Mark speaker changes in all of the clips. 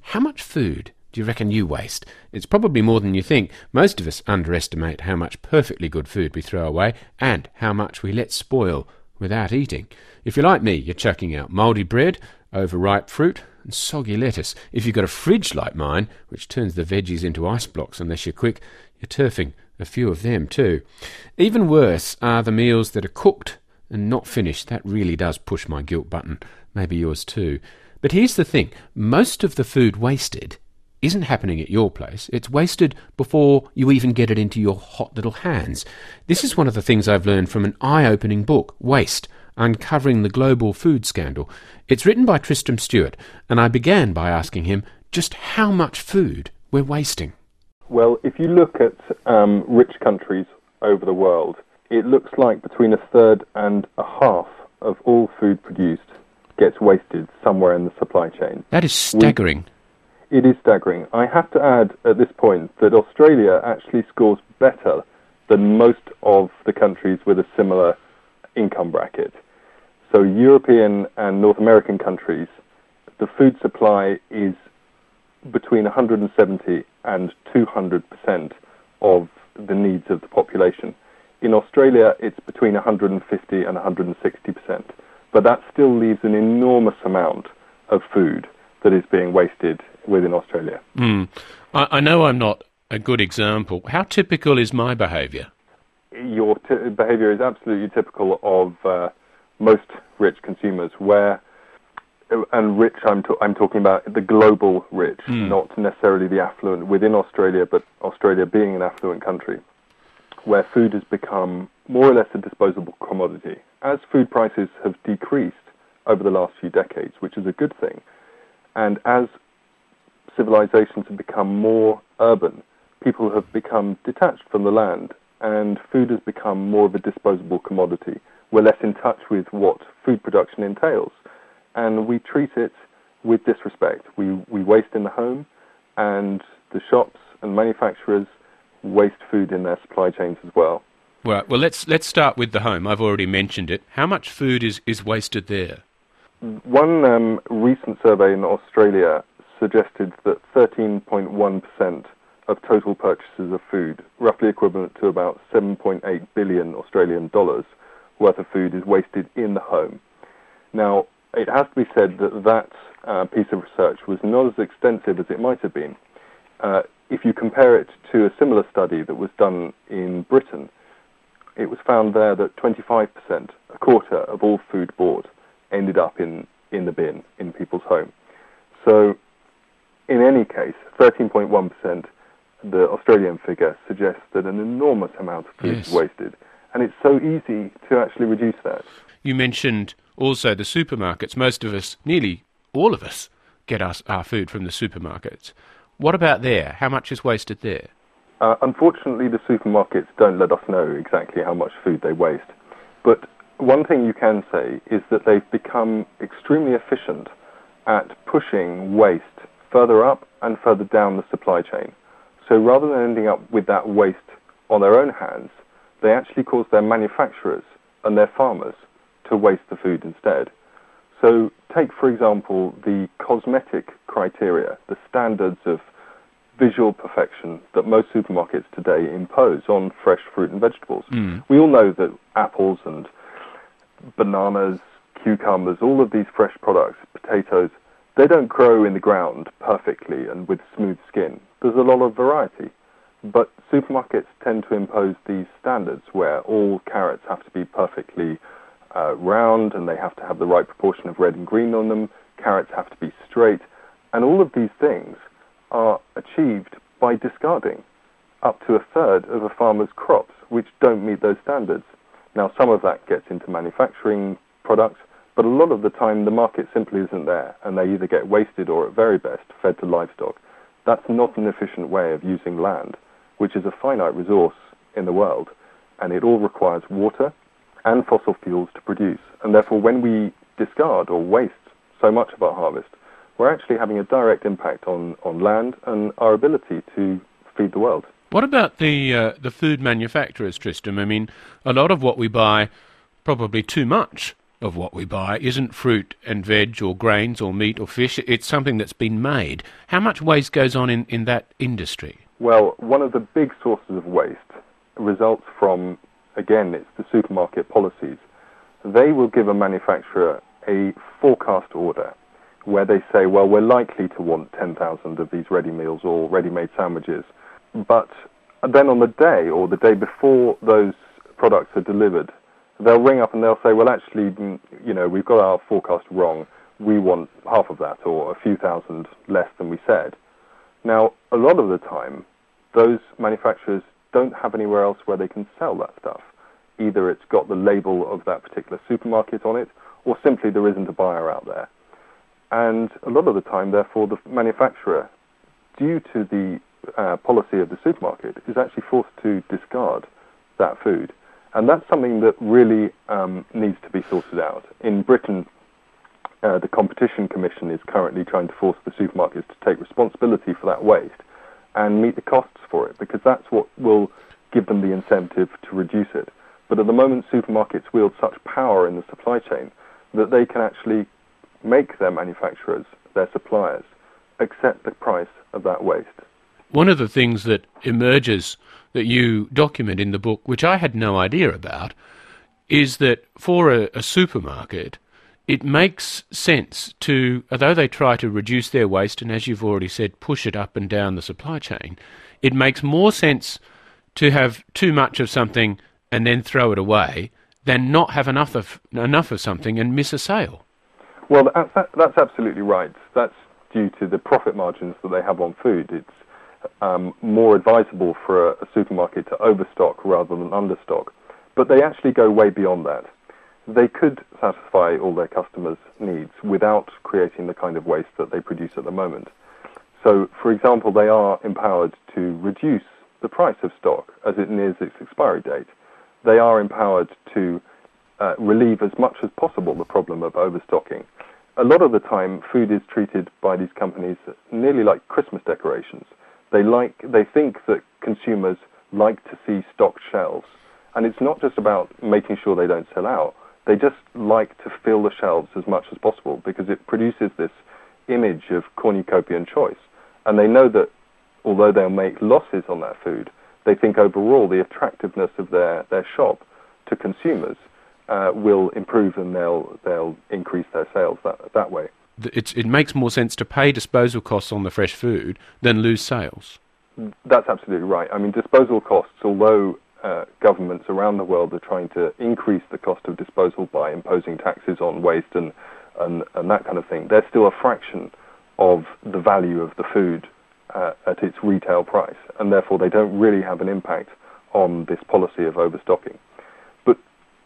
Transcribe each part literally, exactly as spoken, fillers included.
Speaker 1: How much food do you reckon you waste? It's probably more than you think. Most of us underestimate how much perfectly good food we throw away and how much we let spoil without eating. If you're like me, you're chucking out mouldy bread, overripe fruit and soggy lettuce. If you've got a fridge like mine, which turns the veggies into ice blocks unless you're quick, you're turfing a few of them too. Even worse are the meals that are cooked and not finished. That really does push my guilt button. Maybe yours too. But here's the thing. Most of the food wasted isn't happening at your place. It's wasted before you even get it into your hot little hands. This is one of the things I've learned from an eye-opening book, Waste, Uncovering the Global Food Scandal. It's written by Tristram Stewart, and I began by asking him just how much food we're wasting.
Speaker 2: Well, if you look at um, rich countries over the world, it looks like between a third and a half of all food produced gets wasted somewhere in the supply chain.
Speaker 1: That is staggering.
Speaker 2: We, it is staggering. I have to add at this point that Australia actually scores better than most of the countries with a similar income bracket. So European and North American countries, the food supply is between one hundred seventy and two hundred percent of the needs of the population. In Australia, it's between one hundred fifty and one hundred sixty percent. But that still leaves an enormous amount of food that is being wasted within Australia.
Speaker 1: Mm. I, I know I'm not a good example. How typical is my behaviour?
Speaker 2: Your t- behaviour is absolutely typical of uh, most rich consumers, where, and rich, I'm, t- I'm talking about the global rich, mm. not necessarily the affluent within Australia, but Australia being an affluent country, where food has become more or less a disposable commodity. As food prices have decreased over the last few decades, which is a good thing, and as civilizations have become more urban, people have become detached from the land, and food has become more of a disposable commodity. We're less in touch with what food production entails, and we treat it with disrespect. We, we waste in the home, and the shops and manufacturers waste food in their supply chains as well.
Speaker 1: Right. Well, let's let's start with the home. I've already mentioned it. How much food is, is wasted there?
Speaker 2: One um, recent survey in Australia suggested that thirteen point one percent of total purchases of food, roughly equivalent to about seven point eight billion Australian dollars worth of food, is wasted in the home. Now, it has to be said that that uh, piece of research was not as extensive as it might have been. Uh, if you compare it to a similar study that was done in Britain, it was found there that twenty-five percent, a quarter of all food bought, ended up in, in the bin in people's home. So, in any case, thirteen point one percent, the Australian figure, suggests that an enormous amount of food
Speaker 1: yes.
Speaker 2: is wasted. And it's so easy to actually reduce that.
Speaker 1: You mentioned also the supermarkets. Most of us, nearly all of us, get us, our food from the supermarkets. What about there? How much is wasted there?
Speaker 2: Uh, unfortunately, the supermarkets don't let us know exactly how much food they waste. But one thing you can say is that they've become extremely efficient at pushing waste further up and further down the supply chain. So rather than ending up with that waste on their own hands, they actually cause their manufacturers and their farmers to waste the food instead. So take, for example, the cosmetic criteria, the standards of visual perfection that most supermarkets today impose on fresh fruit and vegetables. Mm. We all know that apples and bananas, cucumbers, all of these fresh products, potatoes, they don't grow in the ground perfectly and with smooth skin. There's a lot of variety. But supermarkets tend to impose these standards where all carrots have to be perfectly uh, round and they have to have the right proportion of red and green on them. Carrots have to be straight. And all of these things are achieved by discarding up to a third of a farmer's crops which don't meet those standards. Now, some of that gets into manufacturing products, but a lot of the time the market simply isn't there, and they either get wasted or, at very best, fed to livestock. That's not an efficient way of using land, which is a finite resource in the world, and it all requires water and fossil fuels to produce. And therefore, when we discard or waste so much of our harvest, we're actually having a direct impact on, on land and our ability to feed the world.
Speaker 1: What about the uh, the food manufacturers, Tristram? I mean, a lot of what we buy, probably too much, of what we buy isn't fruit and veg or grains or meat or fish. It's something that's been made. How much waste goes on in, in that industry?
Speaker 2: Well, one of the big sources of waste results from, again, it's the supermarket policies. They will give a manufacturer a forecast order where they say, well, we're likely to want ten thousand of these ready meals or ready-made sandwiches. But then on the day or the day before those products are delivered, they'll ring up and they'll say, well, actually, you know, we've got our forecast wrong. We want half of that or a few thousand less than we said. Now, a lot of the time, those manufacturers don't have anywhere else where they can sell that stuff. Either it's got the label of that particular supermarket on it, or simply there isn't a buyer out there. And a lot of the time, therefore, the manufacturer, due to the uh, policy of the supermarket, is actually forced to discard that food. And that's something that really um, needs to be sorted out. In Britain, uh, the Competition Commission is currently trying to force the supermarkets to take responsibility for that waste and meet the costs for it, because that's what will give them the incentive to reduce it. But at the moment, supermarkets wield such power in the supply chain that they can actually make their manufacturers, their suppliers, accept the price of that waste.
Speaker 1: One of the things that emerges that you document in the book, which I had no idea about, is that for a, a supermarket, it makes sense to, although they try to reduce their waste and, as you've already said, push it up and down the supply chain, it makes more sense to have too much of something and then throw it away than not have enough of enough of something and miss a sale.
Speaker 2: Well, that's, that's absolutely right. That's due to the profit margins that they have on food. It's um, more advisable for a, a supermarket to overstock rather than understock. But they actually go way beyond that. They could satisfy all their customers' needs without creating the kind of waste that they produce at the moment. So, for example, they are empowered to reduce the price of stock as it nears its expiry date. They are empowered to uh, relieve as much as possible the problem of overstocking. A lot of the time, food is treated by these companies nearly like Christmas decorations. They like, they think that consumers like to see stocked shelves. And it's not just about making sure they don't sell out. They just like to fill the shelves as much as possible because it produces this image of cornucopia and choice. And they know that although they'll make losses on that food, they think overall the attractiveness of their, their shop to consumers uh, will improve and they'll they'll increase their sales that that way.
Speaker 1: It's, it makes more sense to pay disposal costs on the fresh food than lose sales.
Speaker 2: That's absolutely right. I mean, disposal costs, although uh, governments around the world are trying to increase the cost of disposal by imposing taxes on waste and, and, and that kind of thing, they're still a fraction of the value of the food uh, at its retail price, and therefore they don't really have an impact on this policy of overstocking. But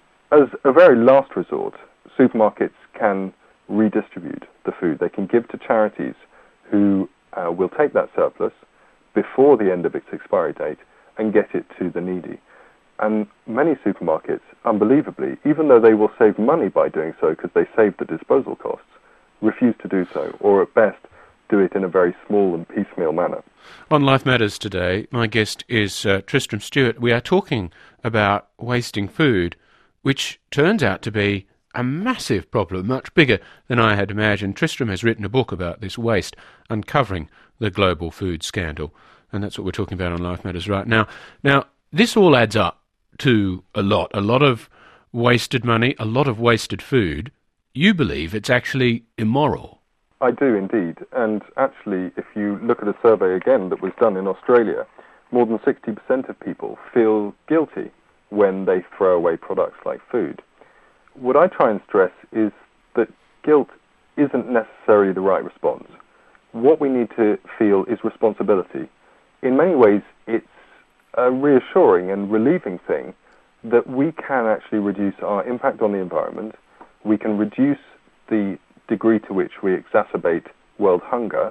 Speaker 2: as a very last resort, supermarkets can redistribute the food. They can give to charities who uh, will take that surplus before the end of its expiry date and get it to the needy. And many supermarkets, unbelievably, even though they will save money by doing so because they save the disposal costs, refuse to do so, or at best do it in a very small and piecemeal manner.
Speaker 1: On Life Matters today, my guest is uh, Tristram Stuart. We are talking about wasting food, which turns out to be a massive problem, much bigger than I had imagined. Tristram has written a book about this waste, uncovering the global food scandal, and that's what we're talking about on Life Matters right now. Now, this all adds up to a lot, a lot of wasted money, a lot of wasted food. You believe it's actually immoral.
Speaker 2: I do indeed, and actually, if you look at a survey again that was done in Australia, more than sixty percent of people feel guilty when they throw away products like food. What I try and stress is that guilt isn't necessarily the right response. What we need to feel is responsibility. In many ways, it's a reassuring and relieving thing that we can actually reduce our impact on the environment. We can reduce the degree to which we exacerbate world hunger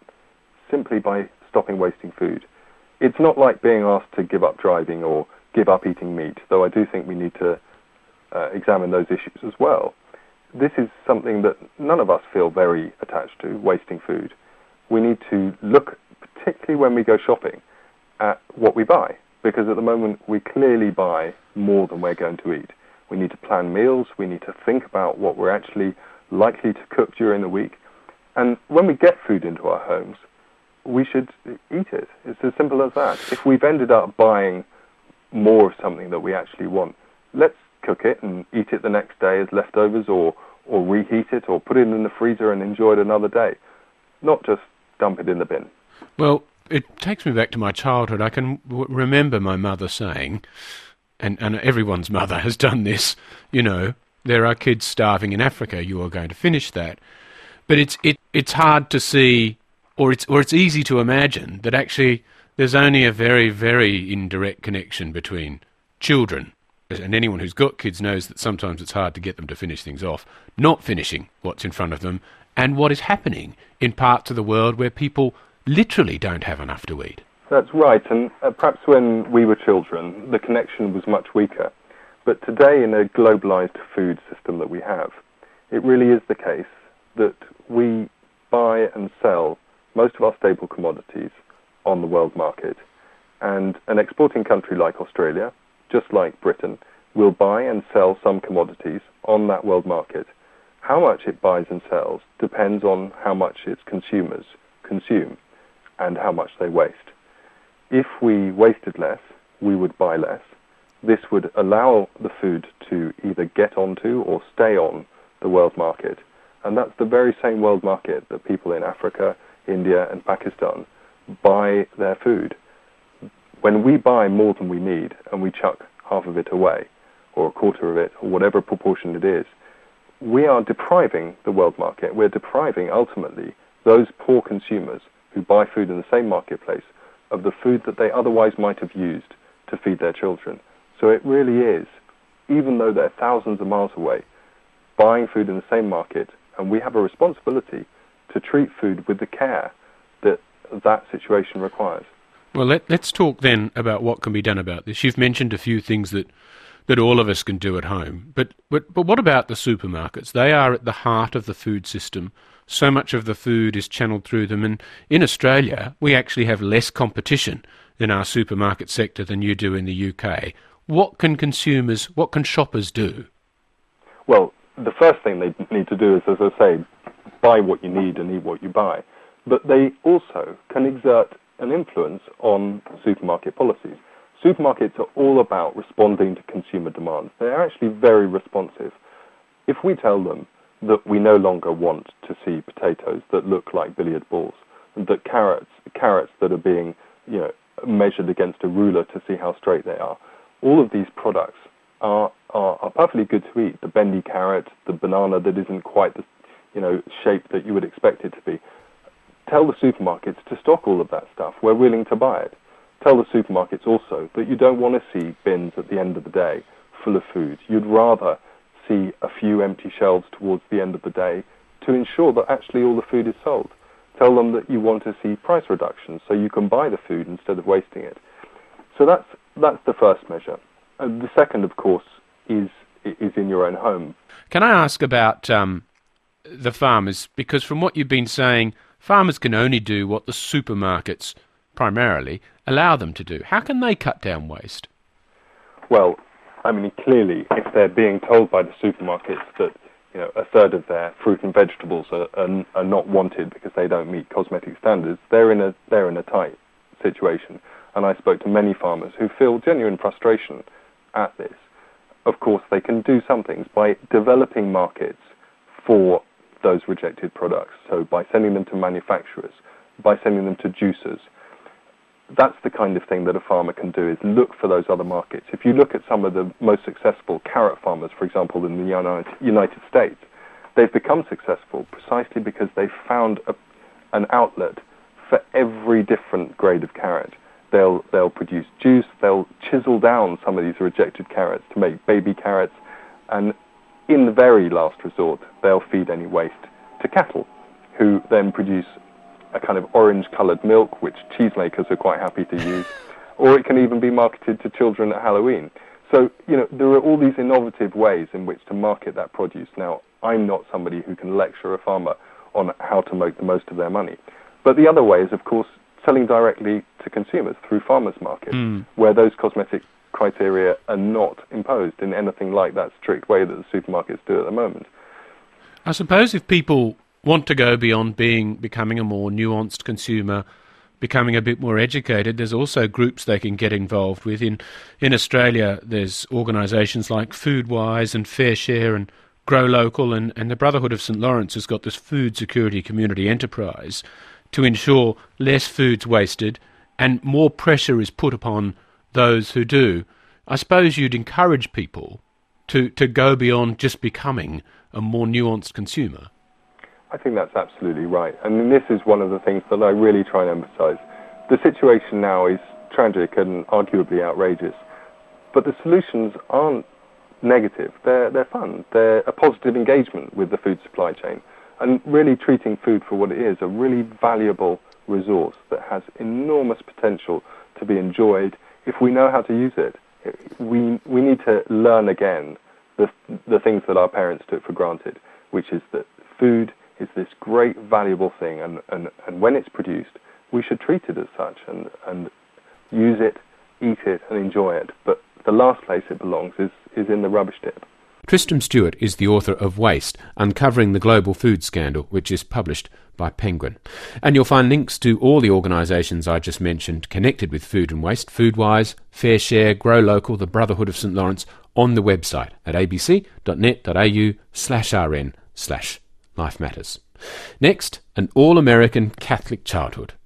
Speaker 2: simply by stopping wasting food. It's not like being asked to give up driving or give up eating meat, though I do think we need to uh, examine those issues as well. This is something that none of us feel very attached to, wasting food. We need to look, particularly when we go shopping, at what we buy, because at the moment we clearly buy more than we're going to eat. We need to plan meals. We need to think about what we're actually likely to cook during the week. And when we get food into our homes, we should eat it. It's as simple as that. If we've ended up buying more of something that we actually want, let's cook it and eat it the next day as leftovers, or, or reheat it, or put it in the freezer and enjoy it another day. Not just dump it in the bin.
Speaker 1: Well, it takes me back to my childhood. I can w- remember my mother saying, and, and everyone's mother has done this, you know, there are kids starving in Africa, you are going to finish that. But it's it it's hard to see, or it's or it's easy to imagine that actually there's only a very, very indirect connection between children, and anyone who's got kids knows that sometimes it's hard to get them to finish things off, not finishing what's in front of them, and what is happening in parts of the world where people literally don't have enough to eat.
Speaker 2: That's right, and uh, perhaps when we were children, the connection was much weaker. But today, in a globalized food system that we have, it really is the case that we buy and sell most of our staple commodities on the world market. And an exporting country like Australia, just like Britain, will buy and sell some commodities on that world market. How much it buys and sells depends on how much its consumers consume and how much they waste. If we wasted less, we would buy less. This would allow the food to either get onto or stay on the world market. And that's the very same world market that people in Africa, India, and Pakistan buy their food. When we buy more than we need and we chuck half of it away, or a quarter of it, or whatever proportion it is, we are depriving the world market. We're depriving, ultimately, those poor consumers who buy food in the same marketplace of the food that they otherwise might have used to feed their children. So it really is, even though they're thousands of miles away, buying food in the same market, and we have a responsibility to treat food with the care that that situation requires.
Speaker 1: Well, let, let's talk then about what can be done about this. You've mentioned a few things that, that all of us can do at home, but, but but what about the supermarkets? They are at the heart of the food system. So much of the food is channeled through them, and in Australia, we actually have less competition in our supermarket sector than you do in the U K. What can consumers, what can shoppers do?
Speaker 2: Well, the first thing they need to do is, as I say, buy what you need and eat what you buy. But they also can exert an influence on supermarket policies. Supermarkets are all about responding to consumer demands. They're actually very responsive. If we tell them that we no longer want to see potatoes that look like billiard balls, that carrots, carrots that are being, you know, measured against a ruler to see how straight they are, all of these products are, are, are perfectly good to eat. The bendy carrot, the banana that isn't quite the, you know, shape that you would expect it to be. Tell the supermarkets to stock all of that stuff. We're willing to buy it. Tell the supermarkets also that you don't want to see bins at the end of the day full of food. You'd rather see a few empty shelves towards the end of the day to ensure that actually all the food is sold. Tell them that you want to see price reductions so you can buy the food instead of wasting it. So that's that's the first measure. And the second, of course, is is in your own home.
Speaker 1: Can I ask about um, the farmers? Because from what you've been saying, farmers can only do what the supermarkets primarily allow them to do. How can they cut down waste?
Speaker 2: Well, I mean, clearly, if they're being told by the supermarkets that, you know, a third of their fruit and vegetables are, are, are not wanted because they don't meet cosmetic standards, they're in a they're in a tight situation. And I spoke to many farmers who feel genuine frustration at this. Of course, they can do some things by developing markets for those rejected products. So by sending them to manufacturers, by sending them to juicers. That's the kind of thing that a farmer can do, is look for those other markets. If you look at some of the most successful carrot farmers, for example, in the United States, they've become successful precisely because they've found a, an outlet for every different grade of carrot. They'll, they'll produce juice, they'll chisel down some of these rejected carrots to make baby carrots, and in the very last resort, they'll feed any waste to cattle, who then produce a kind of orange-coloured milk, which cheesemakers are quite happy to use, or it can even be marketed to children at Halloween. So, you know, there are all these innovative ways in which to market that produce. Now, I'm not somebody who can lecture a farmer on how to make the most of their money. But the other way is, of course, selling directly to consumers through farmers' markets, mm. where those cosmetic criteria are not imposed in anything like that strict way that the supermarkets do at the moment.
Speaker 1: I suppose if people want to go beyond being becoming a more nuanced consumer, becoming a bit more educated, there's also groups they can get involved with. In in Australia, there's organisations like Foodwise and Fair Share and Grow Local, and, and the Brotherhood of St Lawrence has got this food security community enterprise to ensure less food's wasted and more pressure is put upon those who do. I suppose you'd encourage people to, to go beyond just becoming a more nuanced consumer.
Speaker 2: I think that's absolutely right. I mean, this is one of the things that I really try and emphasise. The situation now is tragic and arguably outrageous, but the solutions aren't negative. They're, they're fun. They're a positive engagement with the food supply chain and really treating food for what it is, a really valuable resource that has enormous potential to be enjoyed if we know how to use it. We, we need to learn again the, the things that our parents took for granted, which is that food is this great, valuable thing, and, and, and when it's produced, we should treat it as such and, and use it, eat it, and enjoy it. But the last place it belongs is, is in the rubbish tip.
Speaker 1: Tristram Stuart is the author of Waste, Uncovering the Global Food Scandal, which is published by Penguin. And you'll find links to all the organisations I just mentioned connected with food and waste, Foodwise, Fair Share, Grow Local, the Brotherhood of St Lawrence, on the website at abc.net.au slash rn slash Life Matters. Next, an all-American Catholic childhood.